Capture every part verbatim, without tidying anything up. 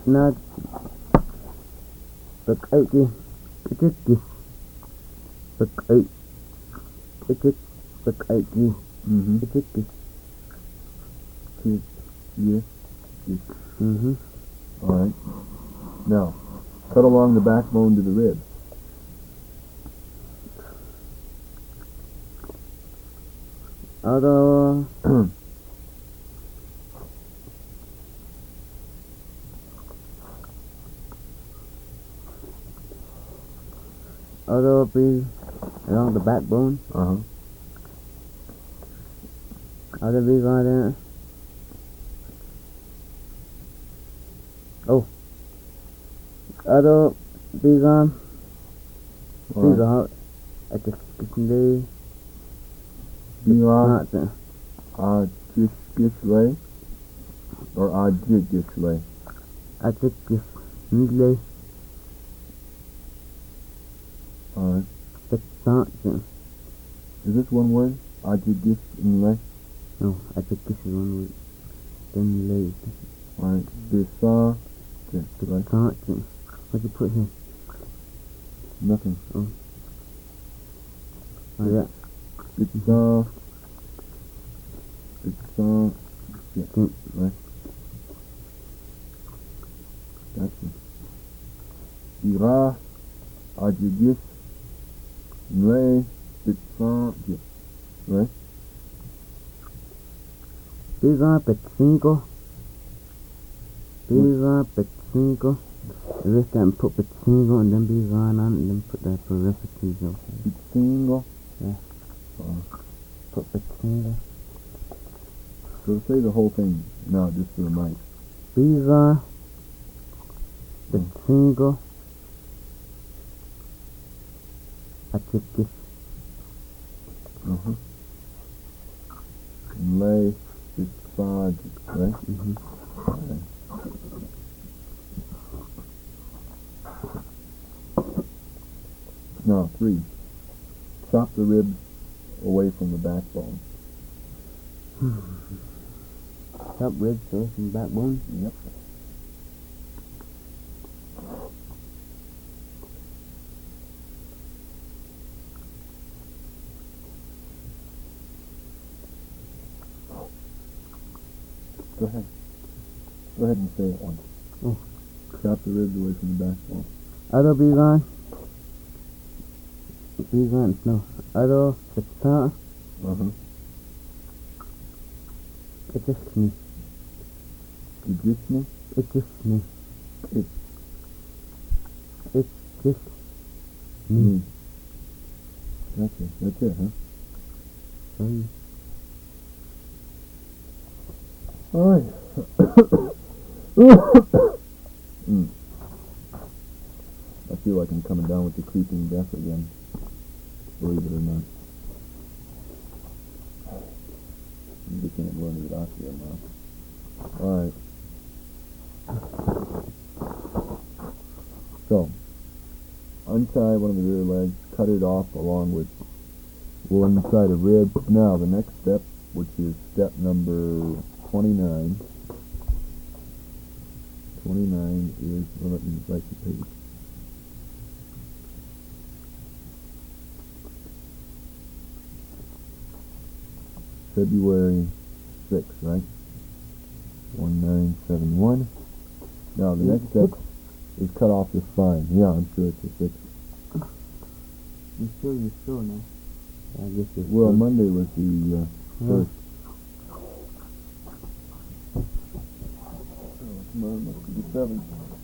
not bực ấy chứ cái chức gì bực ấy cái chức bực ấy gì Mm-hmm. cái chức gì Kiss. Yes. Yes. mhm All right. Now, cut along the backbone to the ribs. other other be along the backbone Uh-huh. other be going there oh other be gone All be right. gone at the day Bila not the Ajikisle or Ajikisle? I took this midley All right. the not the Is this one word? Ajikisle? no I took this one with then late All right. Bisa. the Right. not the what you put here Nothing. oh yeah Bisa. Bisa. Yeah. Mm. Right. Gotcha. Ira. Ajikis. Nle. Bisa. Yeah. Right. be gone at cinco be gone at cinco this time put the cinco and then be gone on and then put the parentheses okay Single. Yeah. Uh, put the cinco so say the whole thing now, just for the mic. be gone the cinco I took this Uh-huh. Lay this side, right? mhm Okay. Now, three. Chop the ribs away from the backbone. top ribs so some backbone Yep. Go ahead. Go ahead and say it once. Oh. Chop the ribs away from the backbone. other be gone be gone no other the top Uh-huh. it's just me You just me? it's just me It's it's just me me. Gotcha. That's it, huh? sorry Alright. mm. I feel like I'm coming down with the creeping death again. Believe it or not. You can't learn it off here now. Alright. So, untie one of the rear legs, cut it off along with one side of ribs. Now, the next step, which is step number twenty-nine. twenty-nine is, well, let me write the page. February sixth, right? one nine seven one. Now, the next step is cut off the spine. Yeah, I'm sure it's the sixth. you sure you sure now I guess it's Well, sure. Monday was the uh, Yeah. first. Oh, tomorrow must be the seventh.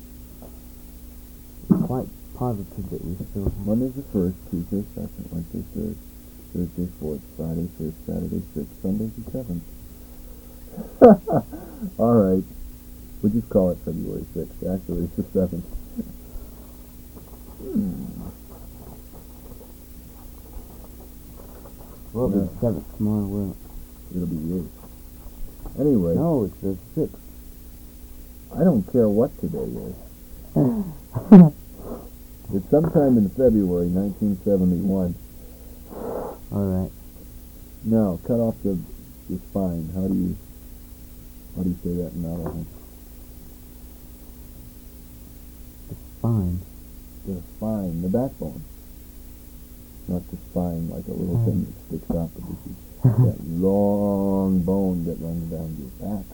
quite positive that you still have Monday's the first, Tuesday second, Wednesday third, Thursday fourth, Friday fifth, Saturday sixth, Sunday's the seventh. All right, we'll just call it February sixth. Actually, it's the seventh. Hmm. well Yeah. the seventh tomorrow well It'll be the eighth. Anyway, no it's the sixth I don't care what today is. It's sometime in February nineteen seventy-one. alright Now, cut off the, the spine. How do you how do you say that in Navajo? spine. The spine, the backbone. Not the spine like a little Hmm. thing that sticks out, but this is that long bone that runs down your back.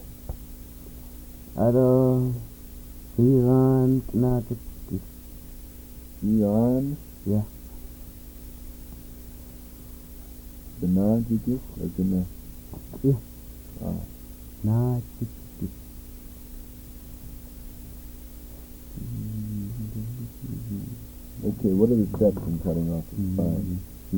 Ado Siran Natikis. Eon? Yeah. The non-judicious, like in the... Yeah. Ah. Natikis. Okay, what are the steps in cutting off the spine?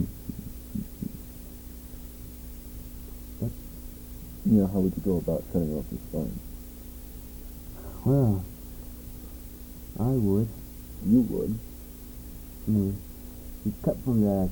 You know, how would you go about cutting off the spine? Well, I would. You would. You know, you cut from the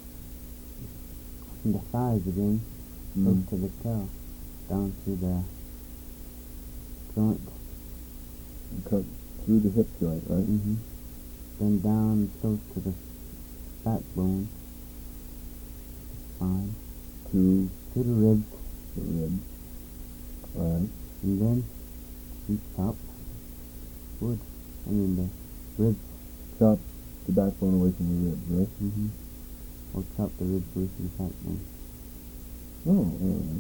from the thighs again, close Mm. to the toe, down to the joint. And cut through the hip joint, right? Mm-hmm. Then down close to the backbone, spine, To to the ribs, the rib. Alright. and then you chop wood. I mean the ribs. Chop the backbone away from the ribs, right? Mm-hmm. Or chop the ribs away from the backbone. Oh, alright.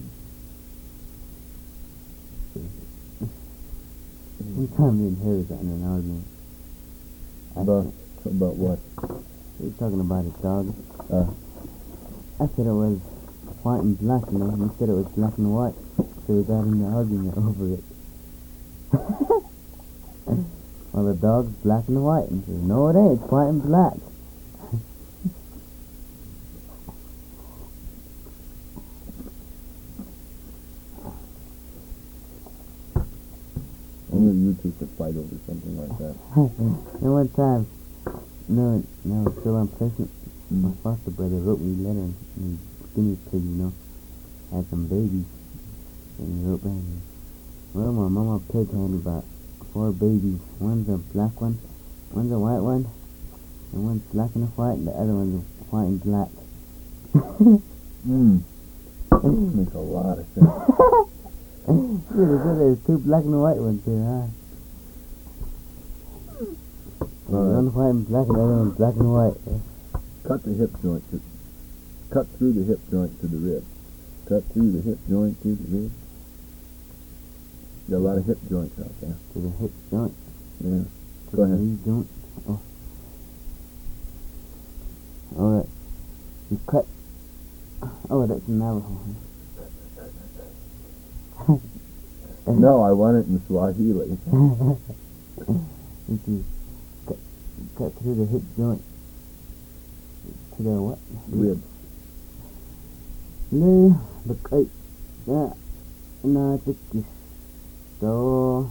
One time me and Harry got in an argument. I About, said- about what? we were talking about a dog. Uh, I said it was white and black, you know. He said it was black and white. So we got in an argument over it. Well, the dog's black and white. And he said, no, it ain't. It's white and black. only you two could fight over something like that. And one time, no, no, still on placement, my Mm. foster brother wrote me a letter, and he guinea pig, you know, had some babies, and he wrote back, well, my mama pig had about four babies. One's a black one, one's a white one, and one's black and white, and the other one's white and black. Mm. Makes a lot of sense. Yeah, they said there's two black and white ones here, huh? Alright. One white and black, and the other one's black and white. Cut the hip joint to, cut through the hip joint to the rib. Cut through the hip joint to the rib. Got a lot of hip joints out there. To the hip joint, Yeah. to Go the ahead. knee joint. Oh. Alright. You cut. Oh, that's Navajo. No, I want it in Swahili. If you cut, cut through the hip joint to the what? Rib. Le bekai ya na tikis to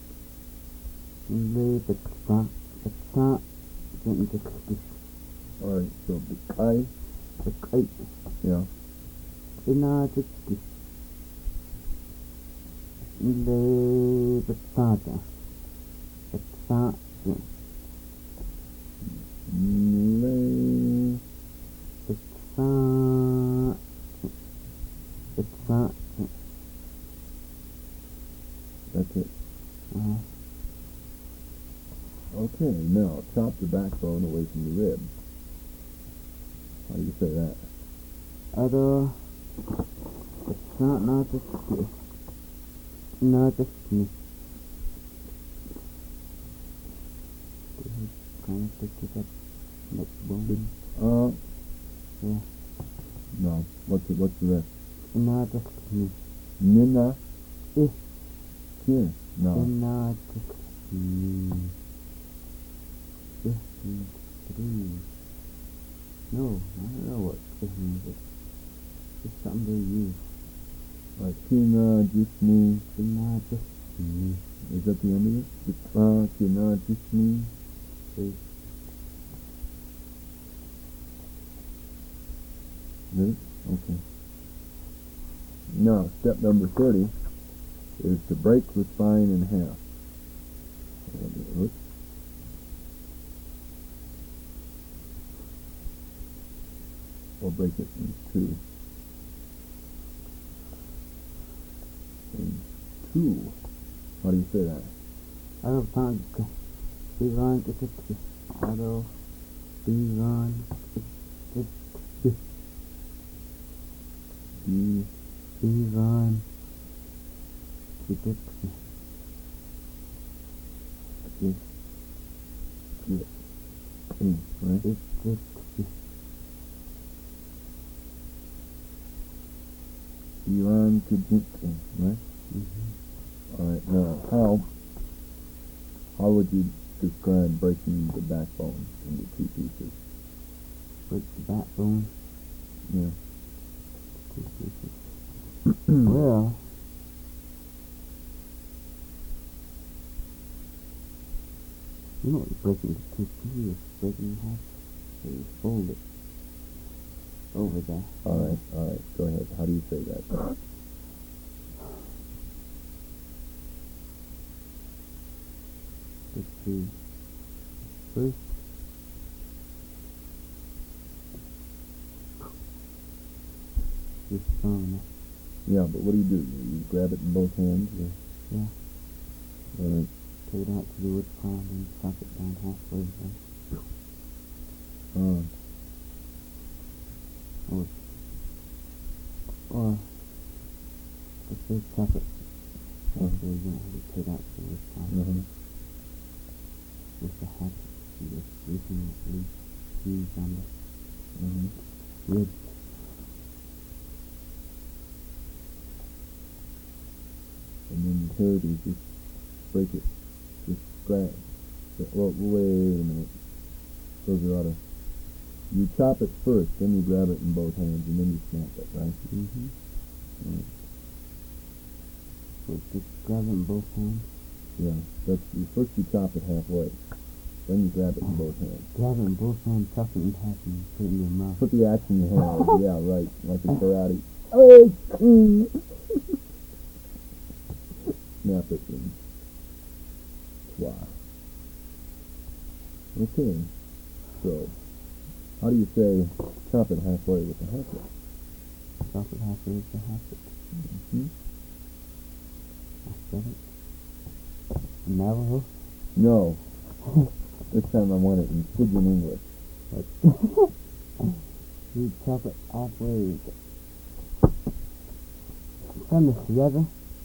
le beksa beksa jen tikis Alright, so the eye, bekai yeah. na tikis le beksa beksa Lay, beksa beksa that's it. uh, Okay, now chop the backbone away from the rib. How do you say that? other beksa na tikis na tikis kind of pick it up like bone. Uh, Yeah. no. What's the, what's the rest? Another technique. Nina? Eh. Here. No. Another technique. Fifty-three. No, I don't know what this means. It's something they use. Kina, Jisni. Another technique. Is that the end of it? Jitva, Kina, Jisni. Is Right? Okay. Now, step number thirty is to break the spine in half. Oops. Or break it in two. In two. How do you say that? I don't think Big on, get it, auto, big on, get it, B, big on, get it, G, G, E, right? get it, Iran Kajinski, right? mm-hmm. Alright, now, how, how would you describe breaking the backbone into two pieces? Break the backbone, Yeah. two pieces. Well, you know what breaking into two pieces, breaking in half, so you fold it over there. Alright, alright, go ahead. How do you say that? Let's see. First, you're strong enough. Yeah, but what do you do? You grab it in both hands? Or? Yeah. Alright. Take it out to the wood pile and chop it down halfway there. Uh, Or, or, let's say chop it halfway, you don't have to take it out to the wood pile. uh-huh. With the hatchet, you just using at least use on the Uh-huh. rib. And then the third is just break it. Just grab. Well, wait a minute. Those are out of... You chop it first, then you grab it in both hands, and then you snap it, right? Mm-hmm. Right. So just grab it in both hands. Yeah. That's, you, first you chop it halfway. Then you grab it in both hands. Grab it in both hands, chop it in half, and put it in your mouth. Put the axe in your hand. Yeah, right. Like in karate. Oh, mm. Snap it in. Wow. Okay. So, how do you say chop it halfway with the hatchet? Chop it halfway with the hatchet. Mm-hmm. I said it. Navajo? No. This time I want it in Pidgin English. You chop it halfway. Send this together.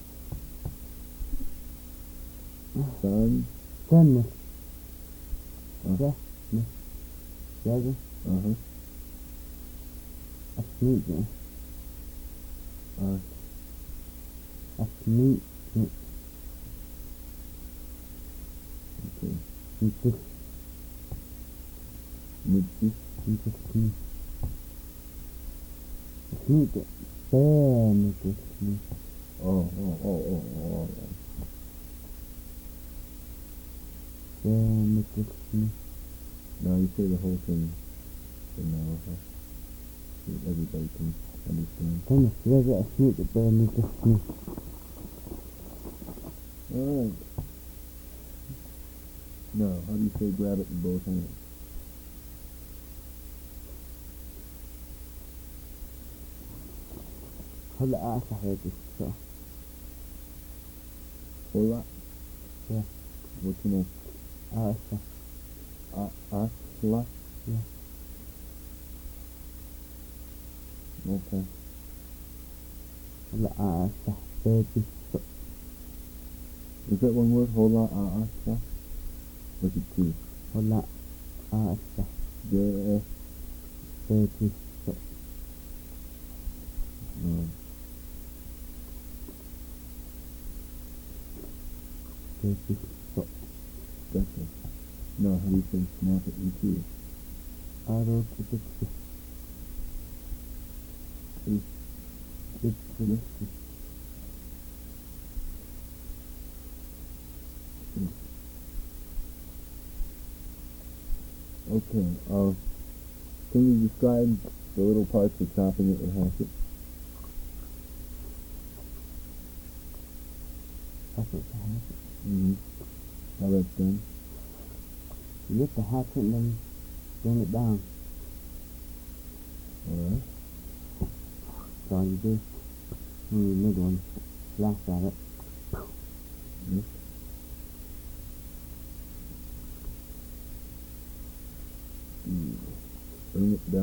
Son. Send this. Uh. Yeah. This. Together. Uh-huh. That's neat, yeah. Uh, That's neat. Yeah. okay. You just, Mitzi. you just need. It's neat that bear make this neat. Oh, oh, oh, oh, oh, all right. Bear make this neat. Now you say the whole thing in Navajo, so that everybody can understand. Send this together. It's neat that bear make this neat. Alright. Now, how do you say grab it in both hands? هلا أعرف حياتي so. Hola? Yeah. What's your name? أعرف. A Asla? Yeah. Okay. هلا أعرف حياتي so. Is that one word? Hola a Asla? Or is it two? هلا أعرف J S. حياتي so. No. حياتي so. Gotcha. No, how do you say snap it in two? أعرف كتبت. Is كتبت. Okay, uh, can you describe the little parts of chopping it with hatchet? That's what the hatchet. Mm-hmm. How that's done? You get the hatchet and then bring it down. Alright. That's all you do. When you mid one, slash at it. Yes. Mm. Bring it down.